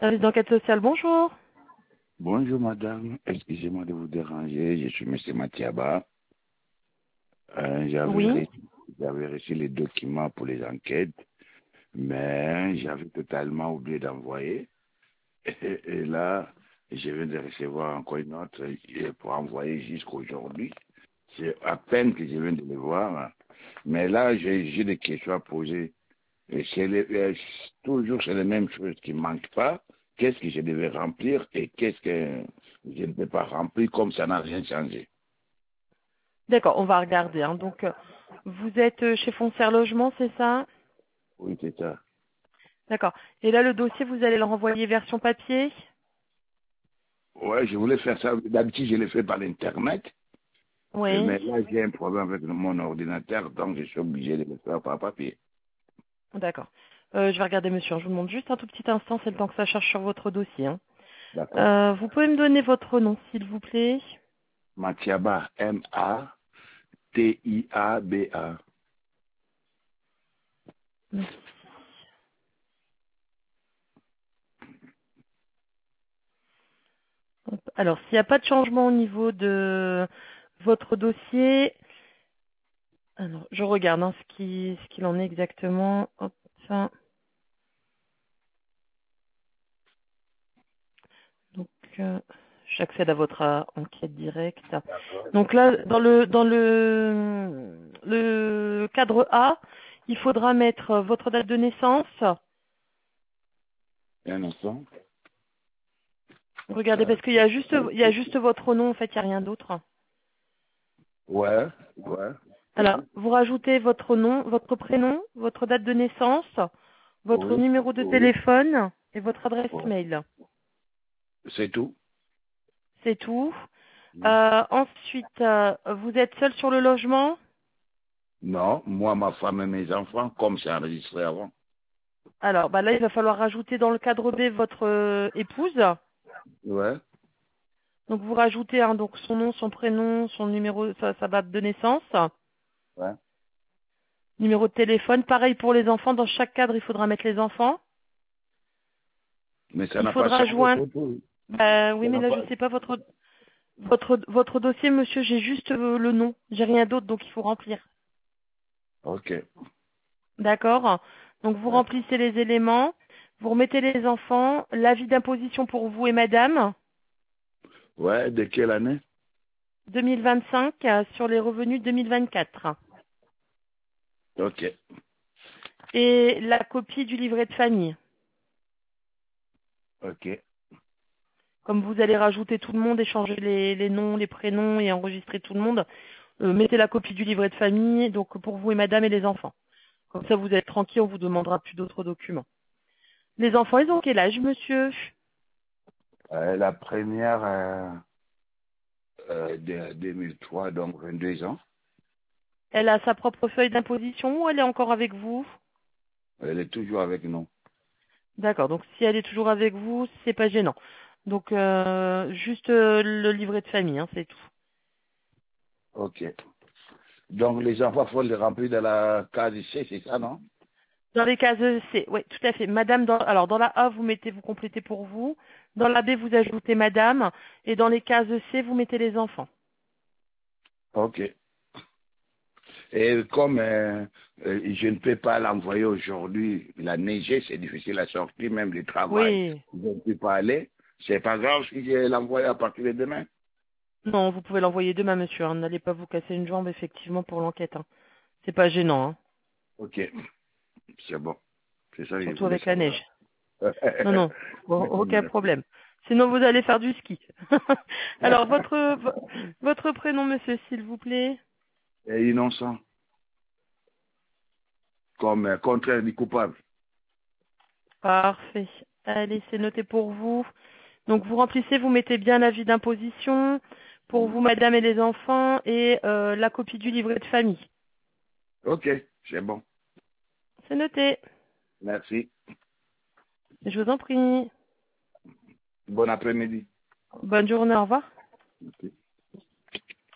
Service d'enquête sociale, bonjour. Bonjour madame, excusez-moi de vous déranger, je suis monsieur Mathiaba. Oui. J'avais reçu les documents pour les enquêtes, mais j'avais totalement oublié d'envoyer. Et là, je viens de recevoir encore une autre pour envoyer jusqu'aujourd'hui. C'est à peine que je viens de le voir. Mais là, j'ai des questions à poser. Et toujours c'est les mêmes choses qui ne manquent pas. Qu'est-ce que je devais remplir et qu'est-ce que je ne peux pas remplir comme ça n'a rien changé. D'accord, on va regarder. Hein. Donc, vous êtes chez Foncière Logement, c'est ça? Oui, c'est ça. D'accord. Et là, le dossier, vous allez le renvoyer version papier? Ouais, je voulais faire ça. D'habitude, je le fais par Internet. Oui. Mais là, j'ai un problème avec mon ordinateur, donc je suis obligé de le faire par papier. D'accord. Je vais regarder, monsieur. Je vous demande juste un tout petit instant, c'est le temps que ça cherche sur votre dossier. Hein. D'accord. Vous pouvez me donner votre nom, s'il vous plaît? Mathiaba, Matiaba. Merci. Hop. Alors, s'il n'y a pas de changement au niveau de votre dossier, alors, je regarde hein, ce qu'il en est exactement. Hop, ça. Donc, j'accède à votre enquête directe. Donc là, dans le cadre A, il faudra mettre votre date de naissance. Un instant. Regardez, parce qu'il y a juste votre nom, en fait, il n'y a rien d'autre. Ouais, ouais. Alors, vous rajoutez votre nom, votre prénom, votre date de naissance, votre Oui, numéro de téléphone et votre adresse ouais. mail. C'est tout. C'est tout. Mm. Ensuite, vous êtes seul sur le logement? Non, moi, ma femme et mes enfants, comme c'est enregistré avant. Alors, bah là, il va falloir rajouter dans le cadre B votre épouse. Ouais, Donc, vous rajoutez hein, donc son nom, son prénom, son numéro, sa date de naissance, ouais. numéro de téléphone. Pareil pour les enfants. Dans chaque cadre, il faudra mettre les enfants. Mais ça Il n'a pas faudra changé joindre. pour tout. Oui, Ça mais n'a là, je pas... sais pas votre dossier, monsieur. J'ai juste le nom. J'ai rien d'autre, donc il faut remplir. Ok. D'accord. Donc, vous D'accord. remplissez les éléments. Vous remettez les enfants. L'avis d'imposition pour vous et madame. Ouais, de quelle année? 2025 sur les revenus 2024. Ok. Et la copie du livret de famille. Ok. Comme vous allez rajouter tout le monde, échanger les noms, les prénoms et enregistrer tout le monde, mettez la copie du livret de famille, donc pour vous et madame et les enfants. Comme ça, vous êtes tranquille, on vous demandera plus d'autres documents. Les enfants, ils ont quel âge, monsieur? La première de 2003, donc 22 ans. Elle a sa propre feuille d'imposition ou elle est encore avec vous? Elle est toujours avec nous. D'accord, donc si elle est toujours avec vous, c'est pas gênant. Donc, juste le livret de famille, hein, c'est tout. Ok. Donc les enfants, il faut les remplir dans la case C, c'est ça, non? Dans les cases C, oui, tout à fait. Madame, alors dans la A, vous complétez pour vous. Dans la B, vous ajoutez madame. Et dans les cases C, vous mettez les enfants. Ok. Et comme je ne peux pas l'envoyer aujourd'hui, il a neigé, c'est difficile à sortir, même le travail, Oui. je ne peux pas aller. C'est pas grave si je l'envoie à partir de demain. Non, vous pouvez l'envoyer demain, monsieur. Hein. N'allez pas vous casser une jambe, effectivement, pour l'enquête. Hein. C'est pas gênant, hein. Ok, c'est bon. C'est ça que je Surtout voulais avec la neige. savoir. Non, non, bon, aucun Merci. problème. Sinon, vous allez faire du ski. Alors, votre prénom, monsieur, s'il vous plaît. Et innocent, comme contraire du coupable. Parfait. Allez, c'est noté pour vous. Donc vous remplissez, vous mettez bien l'avis d'imposition pour vous, madame et les enfants, et la copie du livret de famille. Ok, c'est bon. C'est noté. Merci. Je vous en prie. Bon après-midi. Bonne journée, au revoir. Ok.